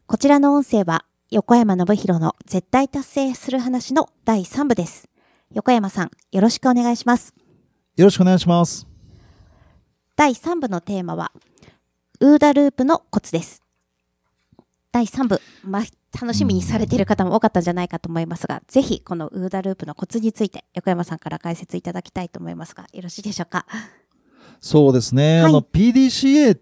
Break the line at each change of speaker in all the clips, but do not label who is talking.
こちらの音声は横山信弘の絶対達成する話の第3部です。横山さん、よろしくお願いします。
よろしくお願いします。
第3部のテーマはウーダループのコツです。第3部、楽しみにされている方も多かったんじゃないかと思いますが、ぜひこのウーダループのコツについて横山さんから解説いただきたいと思いますが、よろしいでしょうか。
そうですね、
はい、
PDCA って、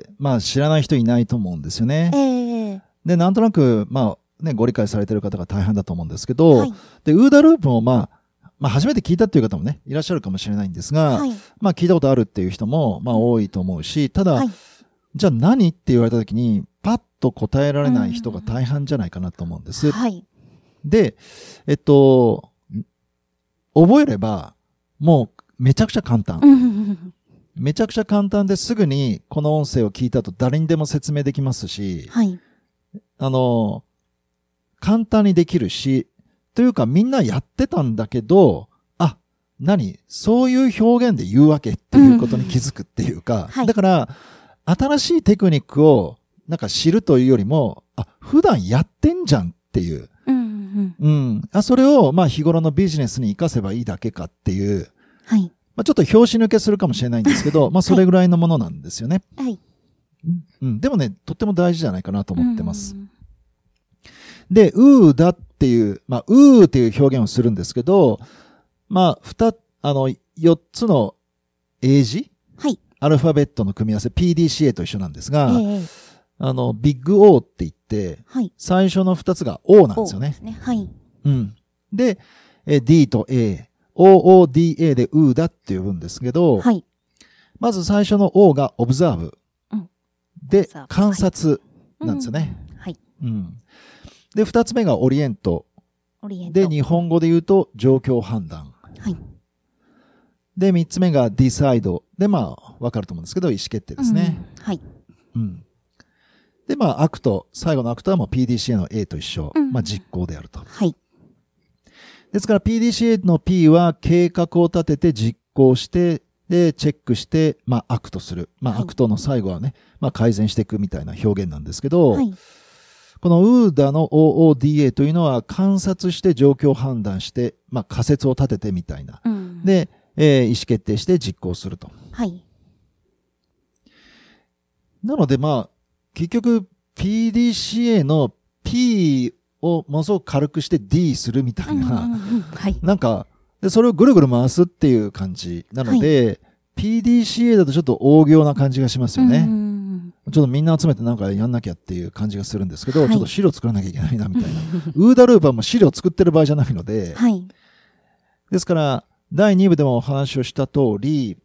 知らない人いないと思うんですよね。でなんとなく、ご理解されている方が大半だと思うんですけど、はい、でウーダループも初めて聞いたっていう方もねいらっしゃるかもしれないんですが、はい、聞いたことあるっていう人も多いと思うし、ただ、はい、じゃあ何って言われた時にパッと答えられない人が大半じゃないかなと思うんです。はい、で、覚えればもうめちゃくちゃ簡単。めちゃくちゃ簡単ですぐにこの音声を聞いたと誰にでも説明できますし、はい、簡単にできるし、というかみんなやってたんだけど、そういう表現で言うわけっていうことに気づくっていうか、はい、だから新しいテクニックを知るというよりも、普段やってんじゃんっていう、それを日頃のビジネスに活かせばいいだけかっていう、はい、ちょっと拍子抜けするかもしれないんですけど、それぐらいのものなんですよね。はい、でもね、とっても大事じゃないかなと思ってます。で、ウーだっていう、ウーっていう表現をするんですけど、4つの英字、はい、アルファベットの組み合わせ、PDCA と一緒なんですが、ビッグ O って言って、はい、最初の2つが O なんですよね。ですね。はい。で、D と A、OODA でウーだって呼ぶんですけど、はい、まず最初の O が Observe、で、観察なんですよね。はい。で、2つ目がオリエント。で、日本語で言うと状況判断。はい。で、3つ目が Decide。で、わかると思うんですけど、意思決定ですね。はい。で、アクト。最後のアクトはもう PDCA の A と一緒。実行であると。はい。ですから PDCA の P は計画を立てて実行して、で、チェックして、アクトする。アクトの最後はね、改善していくみたいな表現なんですけど、はい、このウーダの OODA というのは観察して状況判断して、仮説を立ててみたいな。で、意思決定して実行すると。はい。なので、結局 PDCA の P をものすごく軽くして D するみたいな、でそれをぐるぐる回すっていう感じなので、はい、PDCA だとちょっと大行な感じがしますよね。ちょっとみんな集めてやんなきゃっていう感じがするんですけど、はい、ちょっと資料作らなきゃいけないなみたいな。ウーダループはもう資料作ってる場合じゃないので、はい、ですから第2部でもお話をした通り、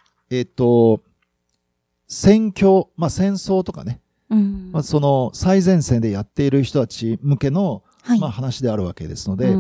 戦況、戦争とかね、その最前線でやっている人たち向けの、はい、話であるわけですので、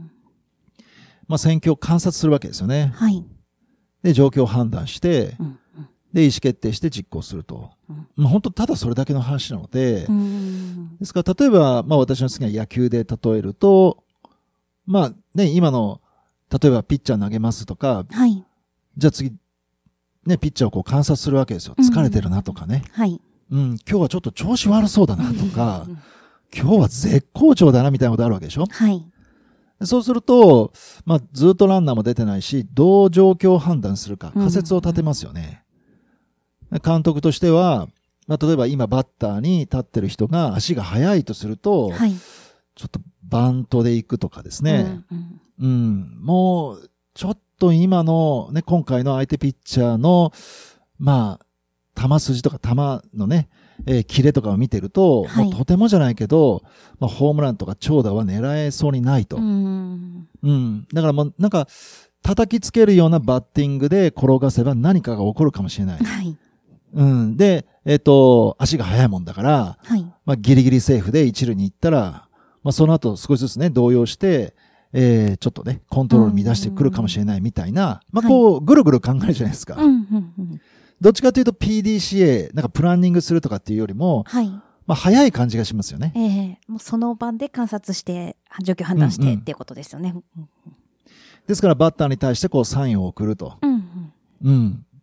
戦況を観察するわけですよね。はい、で、状況を判断して、で、意思決定して実行すると。本当ただそれだけの話なので、ですから例えば、私の好きな野球で例えると、今の、例えばピッチャー投げますとか、はい、じゃあ次、ね、ピッチャーを観察するわけですよ。疲れてるなとかね。はい、今日はちょっと調子悪そうだなとか、今日は絶好調だなみたいなことあるわけでしょ。はい。そうすると、ずっとランナーも出てないし、どう状況を判断するか、仮説を立てますよね。監督としては、例えば今バッターに立ってる人が足が速いとすると、はい、ちょっとバントで行くとかですね。もう、ちょっと今のね、今回の相手ピッチャーの、球筋とか球のね、キレとかを見てると、はい、もうとてもじゃないけど、ホームランとか長打は狙えそうにないと。だからもう叩きつけるようなバッティングで転がせば何かが起こるかもしれない。はい。で、足が速いもんだから、はい、ギリギリセーフで一塁に行ったら、その後少しずつね、動揺して、ちょっとね、コントロール乱してくるかもしれないみたいな、ぐるぐる考えるじゃないですか。どっちかというと PDCA、プランニングするとかっていうよりも、はい、早い感じがしますよね。
もうその場で観察して、状況判断してっていうことですよね。
ですからバッターに対してサインを送ると。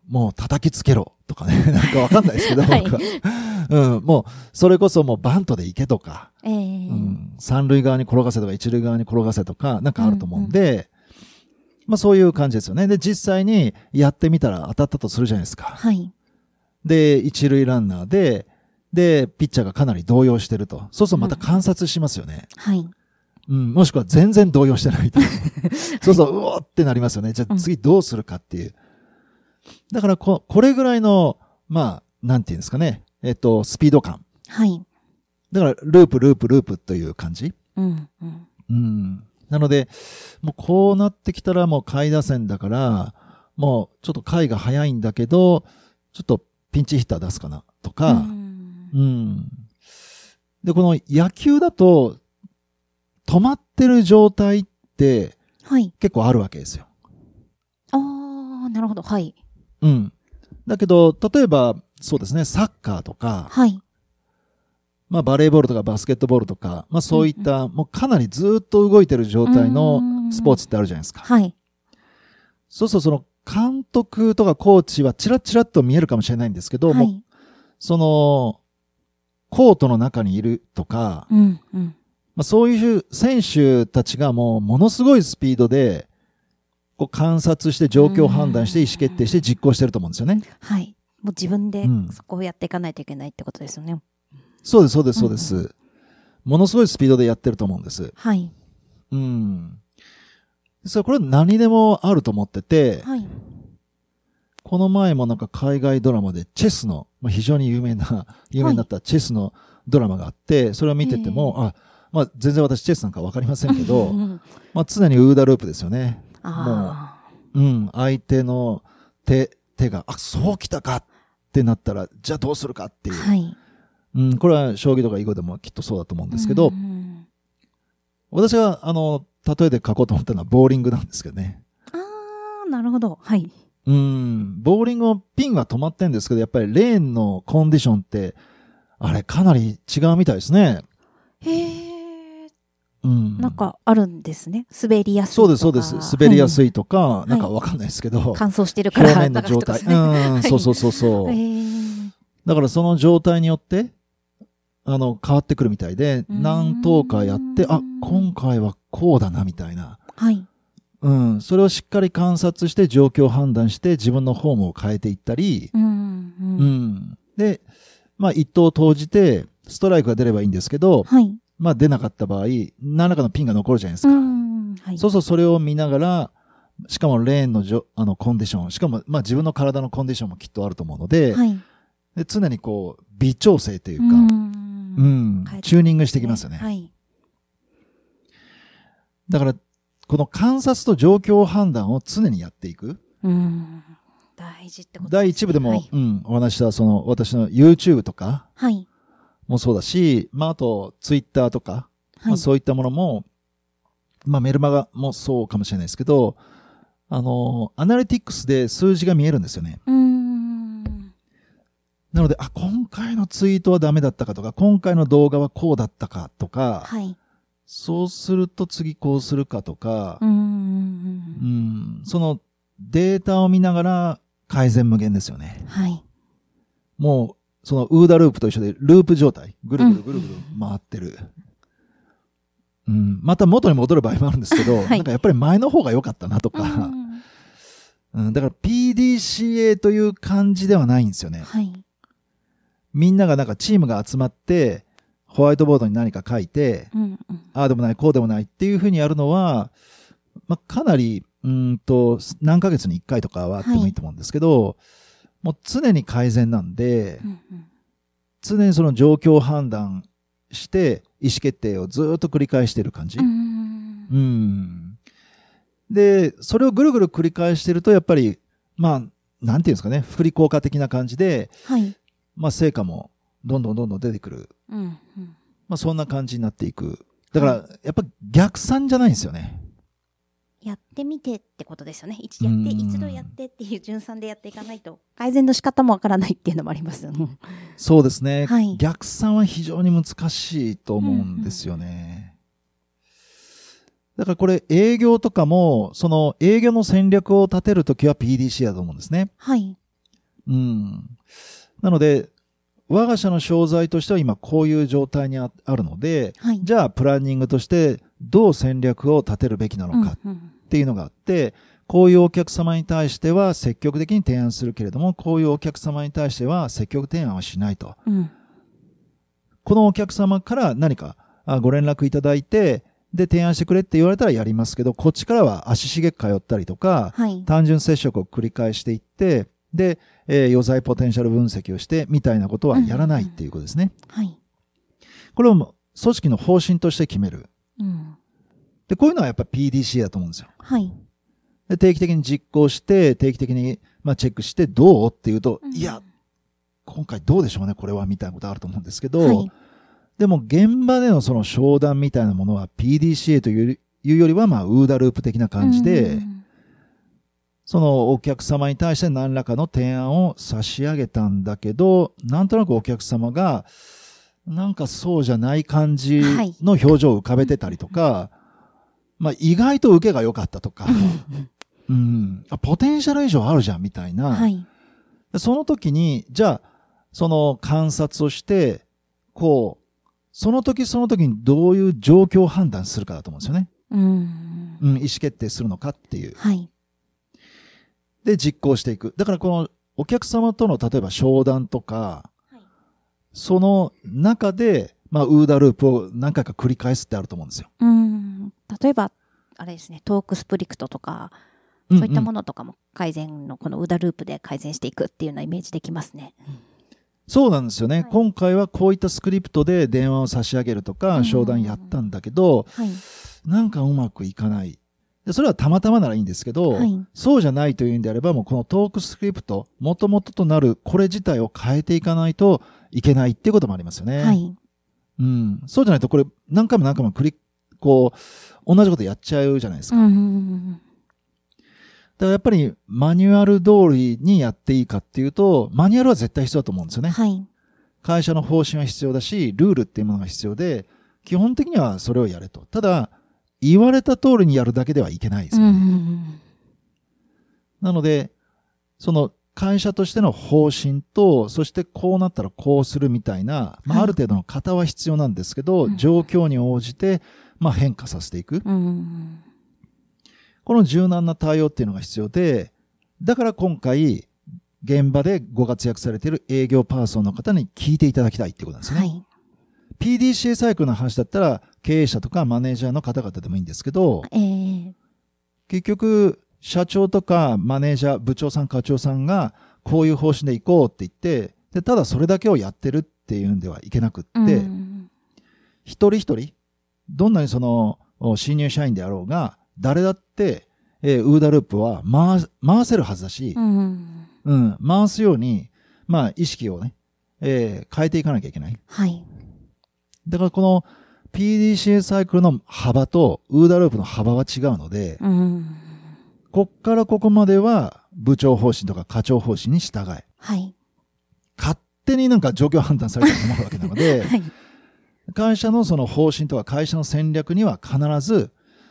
もう叩きつけろとかね、なんかわかんないですけど、
はい、
僕は。もう、それこそもうバントで行けとか、三塁側に転がせとか一塁側に転がせとか、なんかあると思うんで、まあそういう感じですよね。で、実際にやってみたら当たったとするじゃないですか。
はい。
で、一塁ランナーで、ピッチャーがかなり動揺してると。そうするとまた観察しますよね。
はい。
もしくは全然動揺してないと。そうそう、うおーってなりますよね。じゃあ次どうするかっていう。だからこれぐらいの、まあ、なんていうんですかね。スピード感。
はい。
だから、ループという感じ。なので、もうこうなってきたらもう下位打線だから、もうちょっと回が早いんだけど、ちょっとピンチヒッター出すかなとか、で、この野球だと、止まってる状態って、結構あるわけですよ。
ああ、なるほど。はい。
だけど、例えば、そうですね、サッカーとか、まあ、バレーボールとかバスケットボールとか、まあ、そういった、もうかなりずっと動いてる状態のスポーツってあるじゃないですか。
はい。
そうすると、その監督とかコーチはチラチラっと見えるかもしれないんですけど、もその、コートの中にいるとか、まあ、そういう選手たちがもうものすごいスピードで、こう観察して状況を判断して意思決定して実行してると思うんですよね。
はい。もう自分でそこをやっていかないといけないってことですよね。
そうです、そうです、そうです。ものすごいスピードでやってると思うんです。
はい。
それこれ何でもあると思ってて、
はい。
この前もなんか海外ドラマでチェスの、まあ、非常に有名になったチェスのドラマがあって、それを見てても、まあ全然私チェスなんかわかりませんけど、まあ常にウーダループですよね。もう、相手の手が、そう来たかってなったら、じゃあどうするかっていう。はい。これは将棋とか囲碁でもきっとそうだと思うんですけど、私が、例えで書こうと思ったのはボーリングなんですけどね。
なるほど。はい。
ボーリングのピンは止まってんですけど、やっぱりレーンのコンディションって、あれかなり違うみたいですね。
なんかあるんですね。滑りやすいとか。
そうです、そうです。滑りやすいとか、なんかわかんないですけど。
乾燥してるから。
表面の状態。そう。だからその状態によって、変わってくるみたいで、何投かやって、今回はこうだな、みたいな。
はい。
それをしっかり観察して状況を判断して自分のフォームを変えていったり、で、まあ一投投じてストライクが出ればいいんですけど、まあ出なかった場合、何らかのピンが残るじゃないですか。そうそう、それを見ながら、しかもレーンのコンディション、しかもまあ自分の体のコンディションもきっとあると思うので、で常にこう微調整というか、チューニングしていきますよね。だから、この観察と状況判断を常にやっていく。
大事ってことですね。
第一部でも、お話した私の YouTube とかもそうだし、まああと Twitter とか、まあ、そういったものも、まあメルマガもそうかもしれないですけど、アナリティクスで数字が見えるんですよね。なので、今回のツイートはダメだったかとか、今回の動画はこうだったかとか、そうすると次こうするかとか、そのデータを見ながら改善無限ですよね。もう、そのウーダループと一緒でループ状態、ぐるぐる回ってる。また元に戻る場合もあるんですけど、なんかやっぱり前の方が良かったなとか、だから PDCA という感じではないんですよね。みんながなんかチームが集まって、ホワイトボードに何か書いて、ああでもない、こうでもないっていうふうにやるのは、まあ、かなり、何ヶ月に1回とかはあってもいいと思うんですけど、もう常に改善なんで、常にその状況を判断して意思決定をずっと繰り返している感じ。で、それをぐるぐる繰り返してると、やっぱり、まあ、なんていうんですかね、複利効果的な感じで、まあ、成果もどんどん出てくる。まあ、そんな感じになっていく。だから、やっぱ逆算じゃないんですよね。
やってみてってことですよね。一度やってっていう順算でやっていかないと、改善の仕方もわからないっていうのもありますよね。
そうですね。逆算は非常に難しいと思うんですよね。だからこれ営業とかも、その営業の戦略を立てるときは PDC だと思うんですね。 なので、我が社の商材としては今こういう状態にあるので、じゃあプランニングとしてどう戦略を立てるべきなのかっていうのがあって、こういうお客様に対しては積極的に提案するけれども、こういうお客様に対しては積極提案はしないと。このお客様から何かご連絡いただいて、で、提案してくれって言われたらやりますけど、こっちからは足しげく通ったりとか、単純接触を繰り返していって、で、余罪ポテンシャル分析をしてみたいなことはやらないっていうことですね。これを組織の方針として決める。で、こういうのはやっぱ PDCA だと思うんですよ。で、定期的に実行して、定期的にチェックしてどうっていうと、いや、今回どうでしょうね、これはみたいなことあると思うんですけど、でも現場でのその商談みたいなものは PDCA というよりはウーダループ的な感じで、そのお客様に対して何らかの提案を差し上げたんだけど、なんとなくお客様がなんかそうじゃない感じの表情を浮かべてたりとか、意外と受けが良かったとか、ポテンシャル以上あるじゃんみたいな、その時に、じゃあ、その観察をして、その時その時にどういう状況を判断するかだと思うんですよね。意思決定するのかっていう。で、実行していく。だからこのお客様との例えば商談とか、その中で、ウーダループを何回か繰り返すってあると思うんですよ。
例えば、あれですね、トークスプリクトとか、そういったものとかも改善のこのウーダループで改善していくっていうようなイメージできますね。
そうなんですよね。今回はこういったスクリプトで電話を差し上げるとか、商談やったんだけど、なんかうまくいかない。でそれはたまたまならいいんですけど、そうじゃないというんであれば、もうこのトークスクリプト、もともととなるこれ自体を変えていかないといけないっていうこともありますよね。そうじゃないとこれ何回も同じことやっちゃうじゃないですか。だからやっぱりマニュアル通りにやっていいかっていうと、マニュアルは絶対必要だと思うんですよね。会社の方針は必要だし、ルールっていうものが必要で、基本的にはそれをやれと。ただ、言われた通りにやるだけではいけないですよね。なので、その会社としての方針と、そしてこうなったらこうするみたいな、ある程度の型は必要なんですけど、状況に応じて、変化させていく。この柔軟な対応っていうのが必要で、だから今回、現場でご活躍されている営業パーソンの方に聞いていただきたいっていうことなんですね。PDCA サイクルの話だったら、経営者とかマネージャーの方々でもいいんですけど、結局、社長とかマネージャー、部長さん、課長さんが、こういう方針で行こうって言って、でただそれだけをやってるっていうんではいけなくって、一人一人、どんなにその新入社員であろうが、誰だって、ウーダループは回せるはずだし、回すように、意識をね、変えていかなきゃいけない。だからこの PDCA サイクルの幅とウーダループの幅は違うので、こっからここまでは部長方針とか課長方針に従え。勝手になんか状況判断されてしまうわけなので、会社のその方針とか会社の戦略には必ず、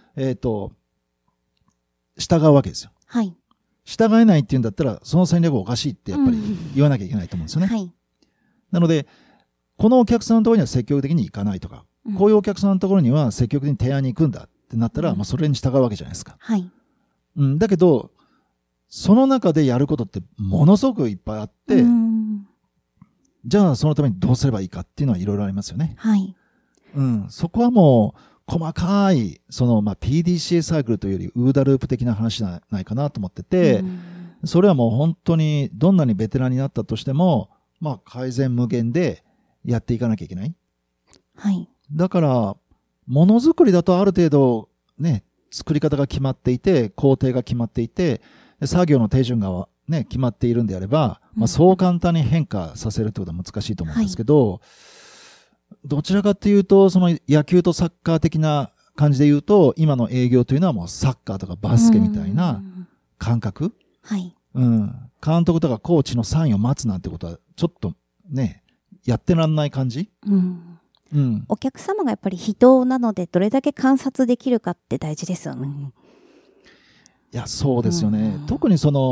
従うわけですよ。従えないっていうんだったら、その戦略はおかしいってやっぱり言わなきゃいけないと思うんですよね。なので、このお客さんのところには積極的に行かないとか、こういうお客さんのところには積極的に提案に行くんだってなったら、それに従うわけじゃないですか。だけど、その中でやることってものすごくいっぱいあって、じゃあそのためにどうすればいいかっていうのはいろいろありますよね。そこはもう細かい、PDCA サイクルというよりウーダループ的な話じゃないかなと思ってて、それはもう本当にどんなにベテランになったとしても、改善無限でやっていかなきゃいけない。だから、ものづくりだとある程度ね、作り方が決まっていて、工程が決まっていて、作業の手順がね、決まっているんであれば、そう簡単に変化させるってことは難しいと思うんですけど、どちらかというと、その野球とサッカー的な感じで言うと、今の営業というのはもうサッカーとかバスケみたいな感覚。監督とかコーチのサインを待つなんてことは、ちょっとね、やってらんない感じ。
お客様がやっぱり人なので、どれだけ観察できるかって大事ですよね。
いや、そうですよね。特にその、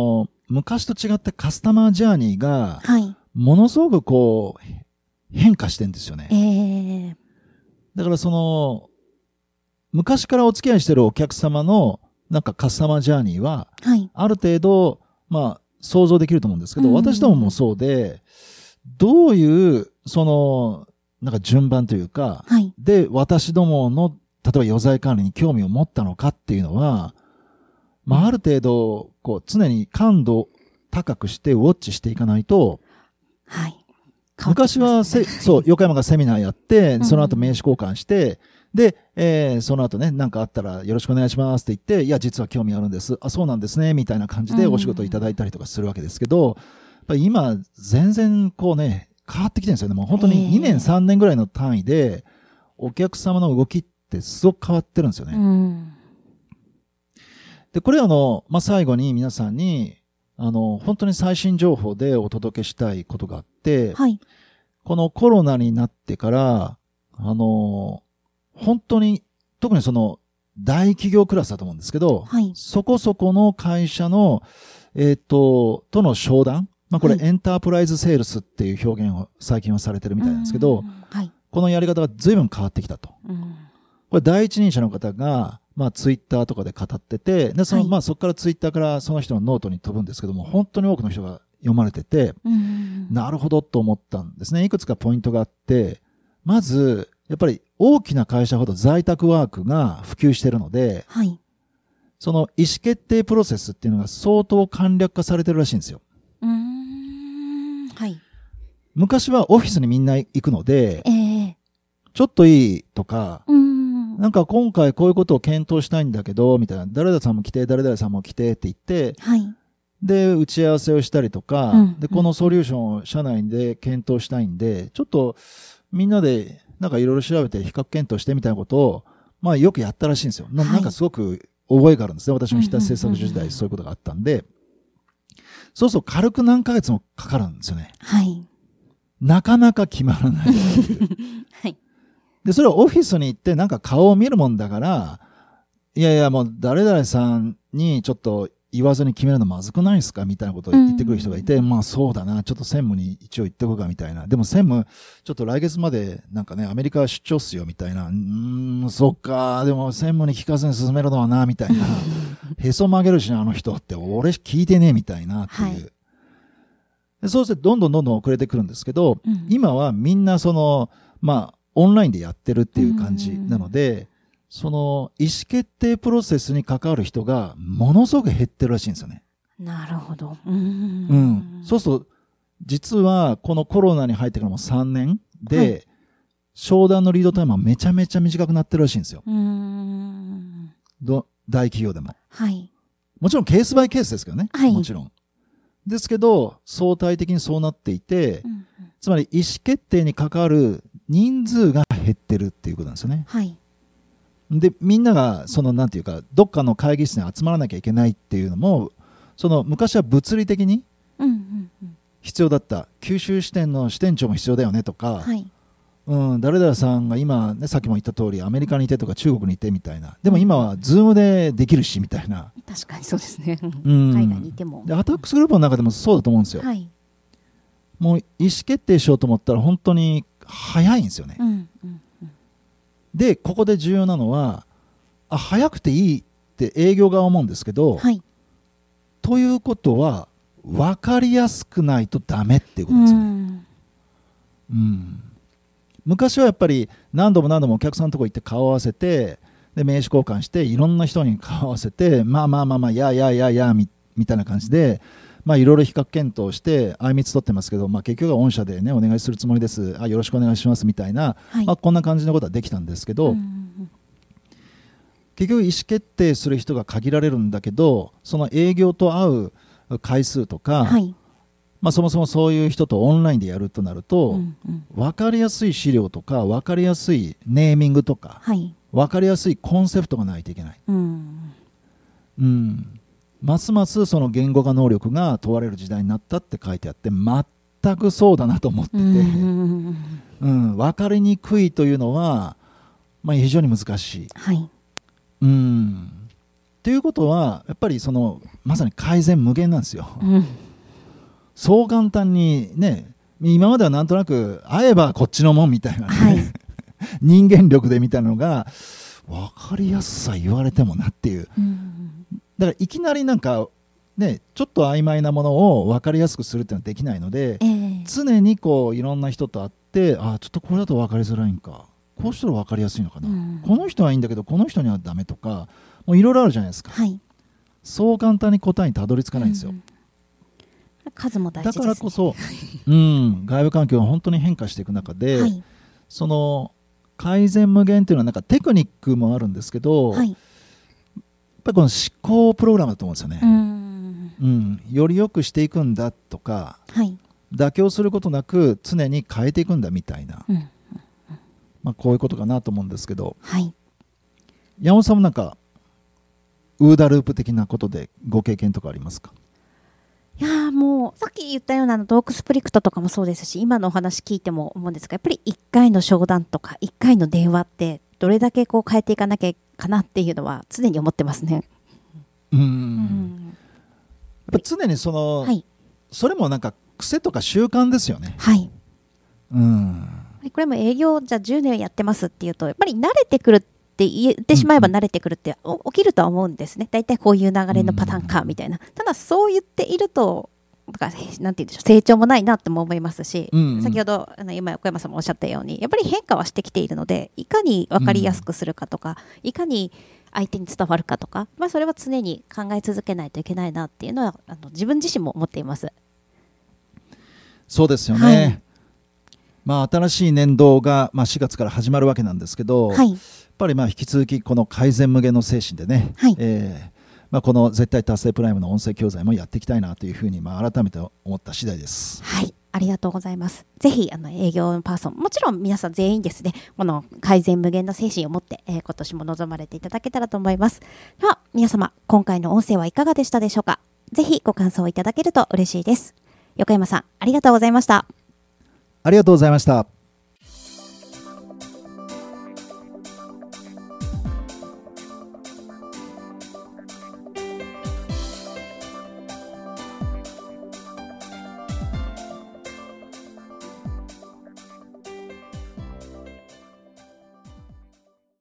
昔と違ってカスタマージャーニーが、ものすごくこう、変化してんですよね。だから昔からお付き合いしてるお客様の、なんかカスタマージャーニーは、ある程度、想像できると思うんですけど、私どももそうで、どういう、なんか順番というか、で、私どもの、例えば余罪管理に興味を持ったのかっていうのは、ある程度、こう、常に感度高くしてウォッチしていかないと、昔は横山がセミナーやって、その後名刺交換して、で、その後ね、なんかあったらよろしくお願いしますって言って、いや、実は興味あるんです。あ、そうなんですね、みたいな感じでお仕事いただいたりとかするわけですけど、やっぱり今、全然こうね、変わってきてるんですよね。もう本当に2年、3年ぐらいの単位で、お客様の動きってすごく変わってるんですよね。で、これ最後に皆さんに、本当に最新情報でお届けしたいことがあって、このコロナになってから、本当に、特に大企業クラスだと思うんですけど、そこそこの会社の、との商談、これ、エンタープライズセールスっていう表現を最近はされてるみたいなんですけど、このやり方が随分変わってきたと。これ、第一人者の方が、ツイッターとかで語ってて、で、そこからツイッターからその人のノートに飛ぶんですけども、本当に多くの人が読まれてて、なるほどと思ったんですね。いくつかポイントがあって、まず、やっぱり大きな会社ほど在宅ワークが普及しているので、その意思決定プロセスっていうのが相当簡略化されてるらしいんですよ。昔はオフィスにみんな行くので、ちょっといいとか、なんか今回こういうことを検討したいんだけど、みたいな、誰々さんも来て、誰々さんも来てって言って、で、打ち合わせをしたりとか、で、このソリューションを社内で検討したいんで、ちょっとみんなでなんかいろいろ調べて比較検討してみたいなことを、よくやったらしいんですよ。なんかすごく覚えがあるんですね。私も日立製作所時代そういうことがあったんで、そうすると軽く何ヶ月もかかるんですよね。なかなか決まらない。で、それはオフィスに行ってなんか顔を見るもんだから、いやいやもう誰々さんにちょっと言わずに決めるのまずくないですかみたいなことを言ってくる人がいて、そうだな、ちょっと専務に一応言ってこうかみたいな。でも専務、ちょっと来月までなんかね、アメリカ出張っすよみたいな。そっか、でも専務に聞かずに進めるのはな、みたいな。へそ曲げるしな、あの人って、俺聞いてねえみたいなっていう。でそうしてどんどん遅れてくるんですけど、今はみんなオンラインでやってるっていう感じなので、意思決定プロセスに関わる人がものすごく減ってるらしいんですよね。
なるほど。
そうすると、実はこのコロナに入ってからも3年で、商談のリードタイムはめちゃめちゃ短くなってるらしいんですよ。大企業でも。もちろんケースバイケースですけどね。もちろん。ですけど、相対的にそうなっていて、つまり意思決定に関わる人数が減ってるっていうことなんですよね。で、みんなが、なんていうか、どっかの会議室に集まらなきゃいけないっていうのも、昔は物理的に必要だった。九州支店の支店長も必要だよねとか、誰々さんが今、ね、さっきも言った通り、アメリカにいてとか中国にいてみたいな。でも今は、ズームでできるし、みたいな。
確かにそうですね。海外にいても。
で、アタックスグループの中でもそうだと思うんですよ。もう、意思決定しようと思ったら、本当に早いんですよね。で、ここで重要なのは、早くていいって営業が思うんですけど、ということは、分かりやすくないとダメっていうことですよね。昔はやっぱり何度もお客さんのところ行って顔を合わせて、で、名刺交換して、いろんな人に顔を合わせて、やみたいな感じで、いろいろ比較検討して、あいみつ取ってますけど、結局は御社でね、お願いするつもりです。よろしくお願いしますみたいな、こんな感じのことはできたんですけど、結局意思決定する人が限られるんだけど、その営業と会う回数とか、そもそもそういう人とオンラインでやるとなると、分かりやすい資料とか、分かりやすいネーミングとか、分かりやすいコンセプトがないといけない。ますますその言語化能力が問われる時代になったって書いてあって、全くそうだなと思ってて、分かりにくいというのは、非常に難しい。 ということはやっぱりまさに改善無限なんですよ、そう簡単にね、今まではなんとなく会えばこっちのもんみたいな、ね、はい、人間力でみたいなのが分かりやすさ言われてもなっていう、だからいきなりなんかね、ちょっと曖昧なものを分かりやすくするっていうのはできないので、常にこういろんな人と会って、ちょっとこれだと分かりづらいんか、こうしたら分かりやすいのかな、この人はいいんだけどこの人にはダメとか、もういろいろあるじゃないですか、はい、そう簡単に答えにたどり着かないんですよ、
数も大事ですね。
だからこそ、外部環境が本当に変化していく中で、はい、改善無限っていうのはなんかテクニックもあるんですけど、はい、やっぱりこの思考プログラムだと思うんですよね。より良くしていくんだとか、はい、妥協することなく常に変えていくんだみたいな、こういうことかなと思うんですけど、はい、山本さんもなんかウーダループ的なことでご経験とかありますか？
いやもうさっき言ったようなドークスプリクトとかもそうですし、今のお話聞いても思うんですが、やっぱり1回の商談とか1回の電話ってどれだけこう変えていかなきゃかなっていうのは常に思ってますね。
やっぱ常にはい、それもなんか癖とか習慣ですよね。はい、これも営業じゃ10年やってますっていうと、やっぱり慣れてくるって言ってしまえば慣れてくるって起きるとは思うんですね。だいたいこういう流れのパターンかみたいな。ただそう言っているとなんて言うんでしょう、成長もないなとも思いますし、先ほど今横山さんもおっしゃったようにやっぱり変化はしてきているので、いかに分かりやすくするかとか、いかに相手に伝わるかとか、それは常に考え続けないといけないなっていうのは自分自身も思っています。 そうですよね、はい、新しい年度が4月から始まるわけなんですけど、はい、やっぱり引き続きこの改善無限の精神でね、はい、この絶対達成プライムの音声教材もやっていきたいなというふうに改めて思った次第です。
はい、ありがとうございます。ぜひ営業のパーソン、もちろん皆さん全員ですね、この改善無限の精神を持って、今年も臨まれていただけたらと思います。では皆様、今回の音声はいかがでしたでしょうか？ぜひご感想いただけると嬉しいです。横山さん、ありがとうございました。
ありがとうございました。